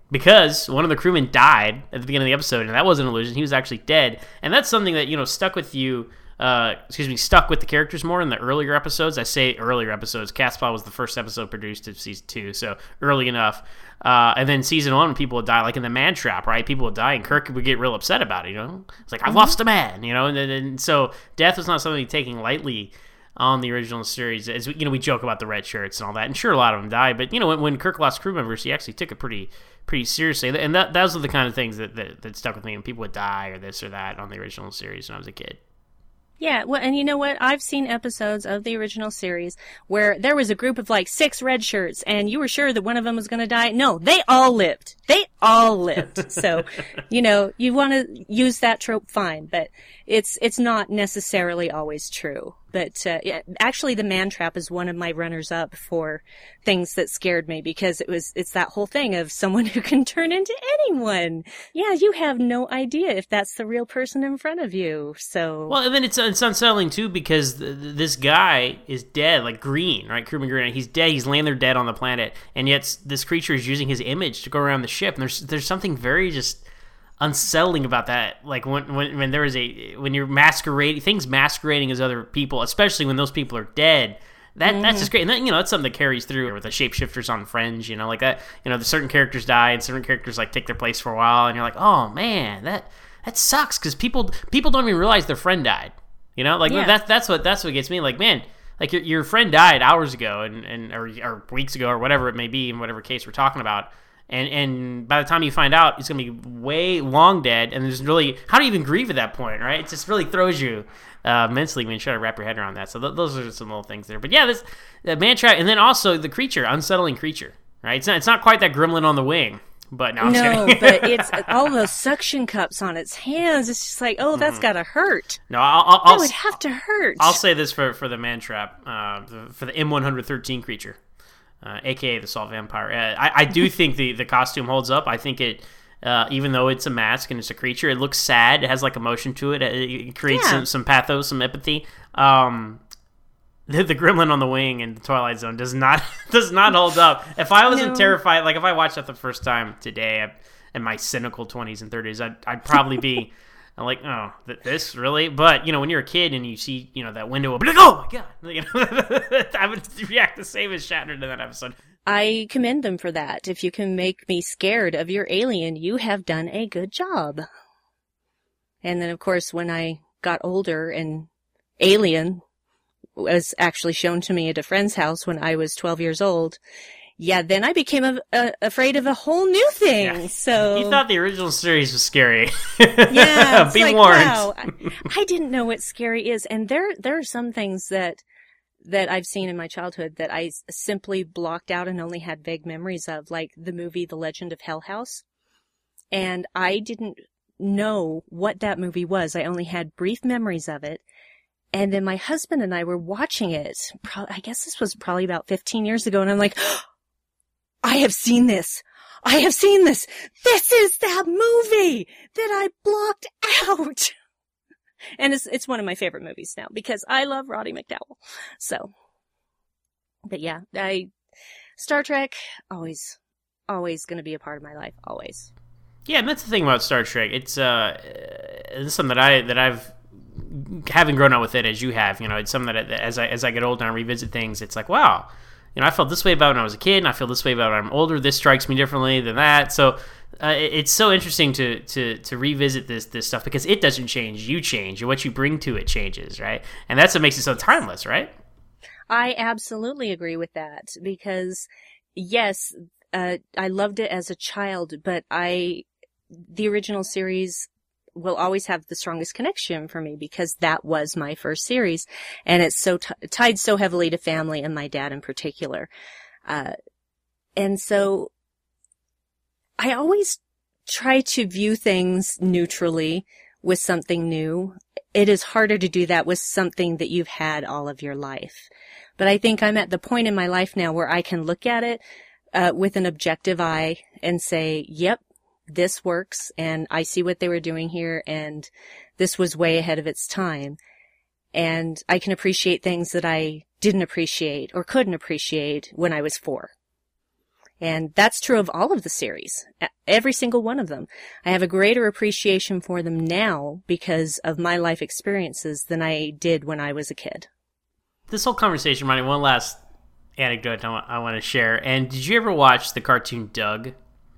because one of the crewmen died at the beginning of the episode, and that wasn't an illusion. He was actually dead, and that's something that, you know, stuck with you. Uh, excuse me, stuck with the characters more in the earlier episodes. I say earlier episodes. Catspaw was the first episode produced of season two, so early enough. Uh, and then season one, when people would die, like in the Man Trap, right? People would die, and Kirk would get real upset about it. You know, it's like, I've mm-hmm. lost a man. You know, and, and, and so death was not something taken lightly on the original series. As we, you know, we joke about the red shirts and all that, and sure, a lot of them died. But you know, when, when Kirk lost crew members, he actually took it pretty, pretty seriously. And that those are the kind of things that, that that stuck with me. When people would die or this or that on the original series when I was a kid. Yeah, well, and you know what? I've seen episodes of the original series where there was a group of like six red shirts, and you were sure that one of them was going to die. No, they all lived. They all lived. So, you know, you want to use that trope, fine, but it's it's not necessarily always true. But uh, yeah, actually, the Man Trap is one of my runners-up for things that scared me, because it was it's that whole thing of someone who can turn into anyone. Yeah, you have no idea if that's the real person in front of you. So well, and then it's it's unsettling too, because th- this guy is dead, like Green, right? Crewman Green. He's dead. He's laying there dead on the planet, and yet this creature is using his image to go around the ship. And there's there's something very just unsettling about that. Like when when when there is a when you're masquerading things masquerading as other people, especially when those people are dead. That mm-hmm. that's just great, and that, you know, that's something that carries through with the shapeshifters on Fringe. You know, like that. You know, the certain characters die, and certain characters like take their place for a while, and you're like, oh man, that that sucks, because people people don't even realize their friend died. You know, like yeah. that's that's what that's what gets me. Like, man, like your your friend died hours ago, and and or, or weeks ago, or whatever it may be, in whatever case we're talking about. And and by the time you find out, he's going to be way long dead, and there's really, how do you even grieve at that point, right? It just really throws you uh, mentally when you try to wrap your head around that. So th- those are some little things there. But yeah, this the Man Trap, and then also the creature, unsettling creature, right? It's not, it's not quite that gremlin on the wing, but no, I'm no, but it's all those suction cups on its hands. It's just like, oh, that's mm-hmm. got to hurt. No, I'll, I'll, I'll that would have to hurt. I'll say this for, for the Man Trap, uh, for the M one thirteen creature. Uh, A K A the Salt Vampire. Uh, I, I do think the, the costume holds up. I think it, uh, even though it's a mask and it's a creature, it looks sad. It has like emotion to it. It creates yeah. some, some pathos, some empathy. Um, the, the gremlin on the wing in the Twilight Zone does not does not hold up. If I wasn't no. terrified, like if I watched that the first time today I, in my cynical twenties and thirties, I'd, I'd probably be I'm like, oh, th- this really? But, you know, when you're a kid and you see, you know, that window open, like, oh my God. You know, I would react the same as Shatner in that episode. I commend them for that. If you can make me scared of your alien, you have done a good job. And then, of course, when I got older and Alien was actually shown to me at a friend's house when I was twelve years old, yeah, then I became a, a, afraid of a whole new thing. Yeah. So you thought the original series was scary. Yeah, it's be like, warned. Wow, I, I didn't know what scary is, and there there are some things that that I've seen in my childhood that I simply blocked out and only had vague memories of, like the movie The Legend of Hell House. And I didn't know what that movie was. I only had brief memories of it. And then my husband and I were watching it. Pro- I guess this was probably about fifteen years ago, and I'm like, I have seen this. I have seen this. This is that movie that I blocked out. And it's it's one of my favorite movies now because I love Roddy McDowall. So, but yeah, I Star Trek always, always going to be a part of my life. Always. Yeah, and that's the thing about Star Trek. It's uh, it's something that I that I've having grown up with it as you have. You know, it's something that as I as I get older and revisit things, it's like, wow. You know, I felt this way about when I was a kid, and I feel this way about when I'm older. This strikes me differently than that. So uh, it's so interesting to, to to revisit this this stuff because it doesn't change. You change, and what you bring to it changes, right? And that's what makes it so timeless, right? I absolutely agree with that because, yes, uh, I loved it as a child, but I the original series will always have the strongest connection for me because that was my first series, and it's so t- tied so heavily to family and my dad in particular. Uh, and so I always try to view things neutrally with something new. It is harder to do that with something that you've had all of your life. But I think I'm at the point in my life now where I can look at it uh, with an objective eye and say, yep, this works, and I see what they were doing here, and this was way ahead of its time. And I can appreciate things that I didn't appreciate or couldn't appreciate when I was four. And that's true of all of the series, every single one of them. I have a greater appreciation for them now because of my life experiences than I did when I was a kid. This whole conversation reminded me of one last anecdote I want, I want to share. And did you ever watch the cartoon Doug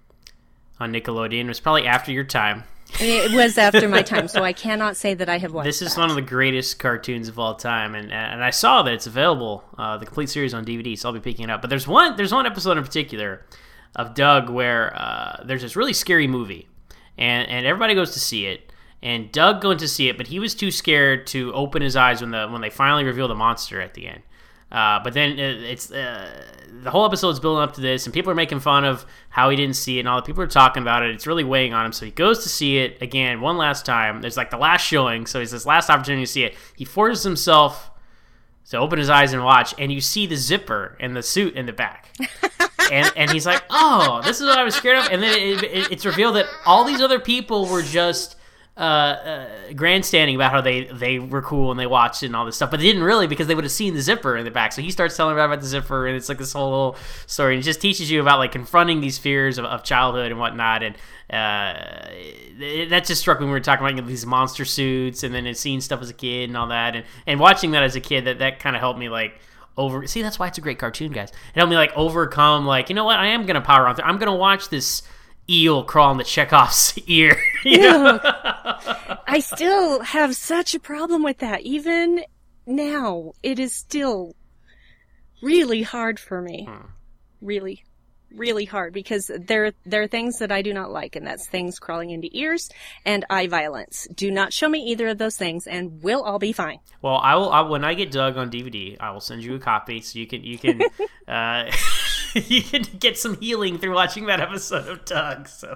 on Nickelodeon? It was probably after your time. It was after my time, so I cannot say that I have watched This is that. one of the greatest cartoons of all time, and and I saw that it's available, uh, the complete series on D V D, so I'll be picking it up. But there's one there's one episode in particular of Doug where uh, there's this really scary movie, and, and everybody goes to see it, and Doug going to see it, but he was too scared to open his eyes when the when they finally reveal the monster at the end. Uh, but then it, it's uh, the whole episode's building up to this, and people are making fun of how he didn't see it, and all the people are talking about it. It's really weighing on him, so he goes to see it again one last time. There's like the last showing, so it's this last opportunity to see it. He forces himself to open his eyes and watch, and you see the zipper and the suit in the back. and and he's like, oh, this is what I was scared of. And then it, it, it's revealed that all these other people were just uh, uh, grandstanding about how they, they were cool and they watched it and all this stuff, but they didn't really because they would have seen the zipper in the back. So he starts telling about, about the zipper, and it's like this whole little story. And it just teaches you about like confronting these fears of, of childhood and whatnot. And uh, it, that just struck me when we were talking about, you know, these monster suits, and then seeing stuff as a kid and all that, and, and watching that as a kid, that, that kind of helped me like over. See, that's why it's a great cartoon, guys. It helped me like overcome like, you know what, I am gonna power on through. I'm gonna watch this eel crawl into Chekhov's ear. You know? I still have such a problem with that. Even now, it is still really hard for me. Hmm. Really, really hard, because there, there are things that I do not like, and that's things crawling into ears and eye violence. Do not show me either of those things, and we'll all be fine. Well, I will. I, when I get Doug on D V D, I will send you a copy so you can you can uh, you can get some healing through watching that episode of Doug. So.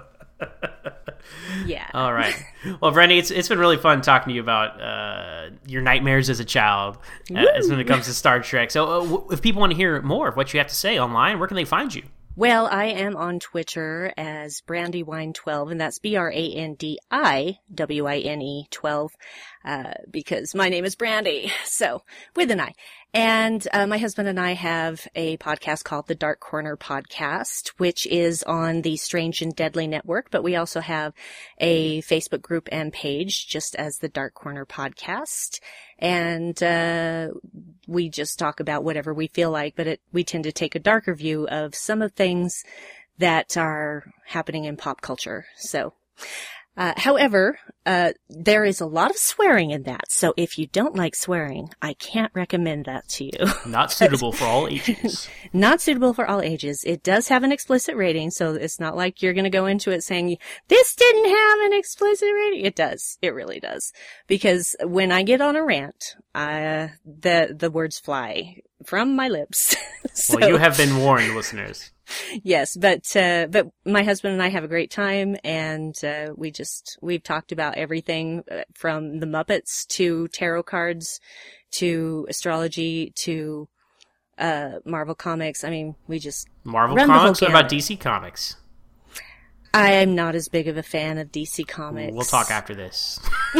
Yeah. All right. Well, Brandy, it's it's been really fun talking to you about uh, your nightmares as a child, uh, as when it comes to Star Trek. So, uh, w- if people want to hear more of what you have to say online, where can they find you? Well, I am on Twitter as Brandywine twelve, and that's B R A N D I W I N E twelve, uh, because my name is Brandy, so, with an I. And uh, my husband and I have a podcast called The Dark Corner Podcast, which is on the Strange and Deadly Network, but we also have a Facebook group and page just as The Dark Corner Podcast. And uh we just talk about whatever we feel like, but it, we tend to take a darker view of some of things that are happening in pop culture. So, uh, however, uh, there is a lot of swearing in that. So if you don't like swearing, I can't recommend that to you. Not suitable for all ages. Not suitable for all ages. It does have an explicit rating, so it's not like you're going to go into it saying, this didn't have an explicit rating. It does. It really does. Because when I get on a rant, uh, the, the words fly from my lips. So, well, you have been warned, listeners. Yes, but, uh, but my husband and I have a great time, and, uh, we just, we've talked about everything from the Muppets to tarot cards to astrology to, uh, Marvel Comics. I mean, we just Marvel run Comics? The what whole about D C Comics? I am not as big of a fan of D C Comics. We'll talk after this.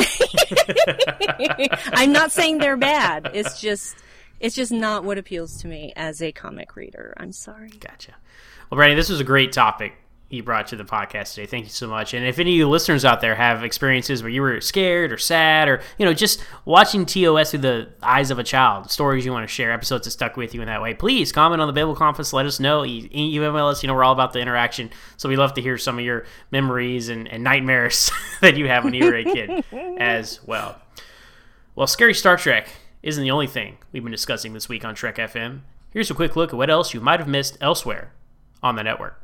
I'm not saying they're bad. It's just, it's just not what appeals to me as a comic reader. I'm sorry. Gotcha. Well, Brandy, this was a great topic you brought to the podcast today. Thank you so much. And if any of you listeners out there have experiences where you were scared or sad, or, you know, just watching T O S through the eyes of a child, stories you want to share, episodes that stuck with you in that way, please comment on the Babel Conference. Let us know. You, you email us. You know, we're all about the interaction. So we love to hear some of your memories and, and nightmares that you have when you were a kid as well. Well, scary Star Trek isn't the only thing we've been discussing this week on Trek F M. Here's a quick look at what else you might have missed elsewhere on the network.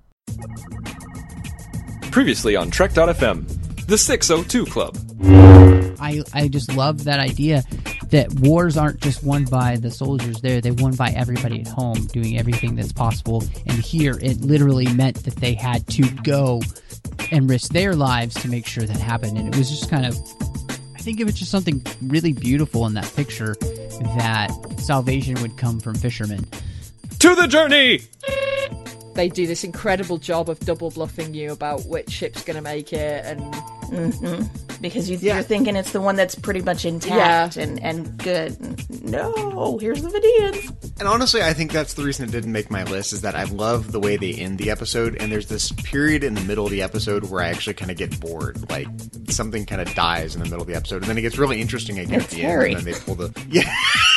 Previously on Trek dot F M, the six oh two Club. I, I just love that idea that wars aren't just won by the soldiers there, they're won by everybody at home doing everything that's possible. And here it literally meant that they had to go and risk their lives to make sure that happened. And it was just kind of, I think it was just something really beautiful in that picture, that salvation would come from fishermen. To the journey! they do this incredible job of double bluffing you about which ship's going to make it, and mm-hmm. because you, yeah. you're thinking it's the one that's pretty much intact yeah. and, and good. No, here's the Vidians. And honestly, I think that's the reason it didn't make my list, is that I love the way they end the episode, and there's this period in the middle of the episode where I actually kind of get bored. Like, something kind of dies in the middle of the episode, and then it gets really interesting again it's at the Harry. end, and then they pull the... Yeah.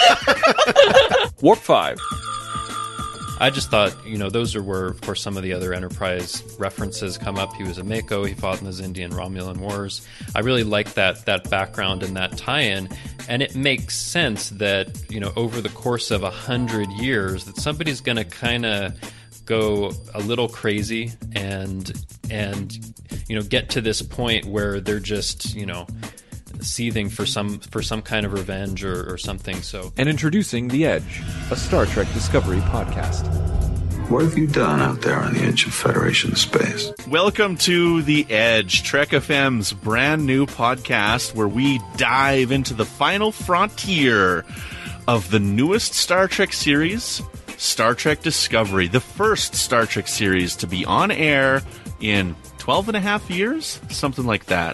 Warp five. I just thought, you know, those are where, of course, some of the other Enterprise references come up. He was a Mako. He fought in the Zindian Romulan Wars. I really like that that background and that tie-in. And it makes sense that, you know, over the course of a hundred years, that somebody's going to kind of go a little crazy and, and, you know, get to this point where they're just, you know, seething for some for some kind of revenge or, or something. So, and introducing The Edge, a Star Trek Discovery podcast. What have you done out there on the edge of Federation space? Welcome to The Edge, Trek F M's brand new podcast where we dive into the final frontier of the newest Star Trek series, Star Trek Discovery, the first Star Trek series to be on air in twelve and a half years, something like that.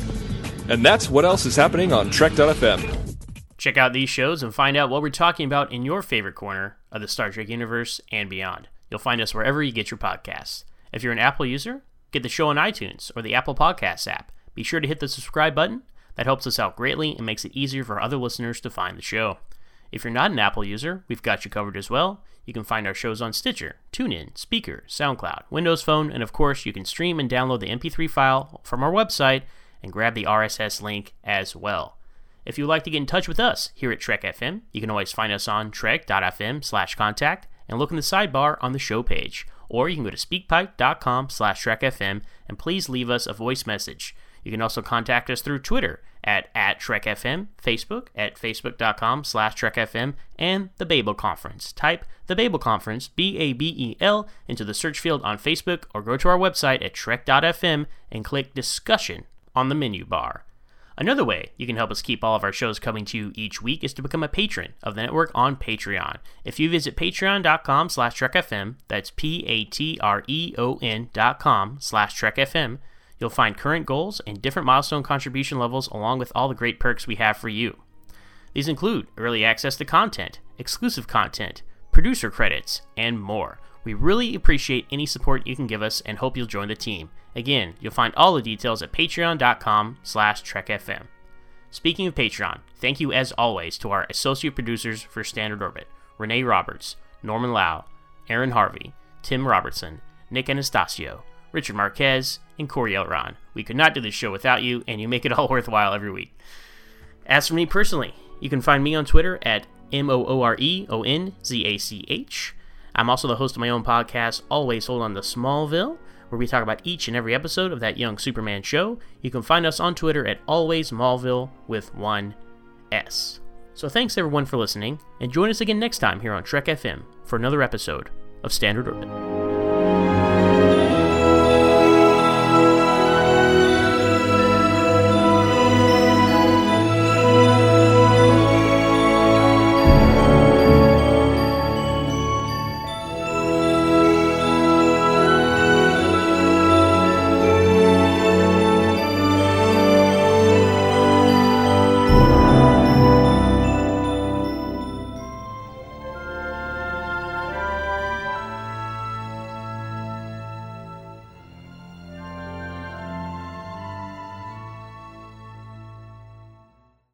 And that's what else is happening on Trek dot F M. Check out these shows and find out what we're talking about in your favorite corner of the Star Trek universe and beyond. You'll find us wherever you get your podcasts. If you're an Apple user, get the show on iTunes or the Apple Podcasts app. Be sure to hit the subscribe button. That helps us out greatly and makes it easier for other listeners to find the show. If you're not an Apple user, we've got you covered as well. You can find our shows on Stitcher, TuneIn, Speaker, SoundCloud, Windows Phone, and of course, you can stream and download the M P three file from our website and grab the R S S link as well. If you'd like to get in touch with us here at Trek F M, you can always find us on trek dot f m slash contact and look in the sidebar on the show page. Or you can go to speakpipe.com slash trekfm and please leave us a voice message. You can also contact us through Twitter at, at TrekFM, Facebook at facebook.com slash TrekFM, and the Babel Conference. Type the Babel Conference, B A B E L, into the search field on Facebook or go to our website at trek dot f m and click Discussion on the menu bar. Another way you can help us keep all of our shows coming to you each week is to become a patron of the network on Patreon. If you visit patreon.com slash trekfm, that's P-A-T-R-E-O-N dot com slash trekfm, you'll find current goals and different milestone contribution levels along with all the great perks we have for you. These include early access to content, exclusive content, producer credits, and more. We really appreciate any support you can give us and hope you'll join the team. Again, you'll find all the details at patreon.com slash trekfm. Speaking of Patreon, thank you as always to our associate producers for Standard Orbit, Renee Roberts, Norman Lau, Aaron Harvey, Tim Robertson, Nick Anastasio, Richard Marquez, and Corey Elron. We could not do this show without you, and you make it all worthwhile every week. As for me personally, you can find me on Twitter at M O O R E O N Z A C H. I'm also the host of my own podcast, Always Hold On to Smallville, where we talk about each and every episode of that young Superman show. You can find us on Twitter at Always Smallville with one S. So thanks everyone for listening, and join us again next time here on Trek F M for another episode of Standard Orbit.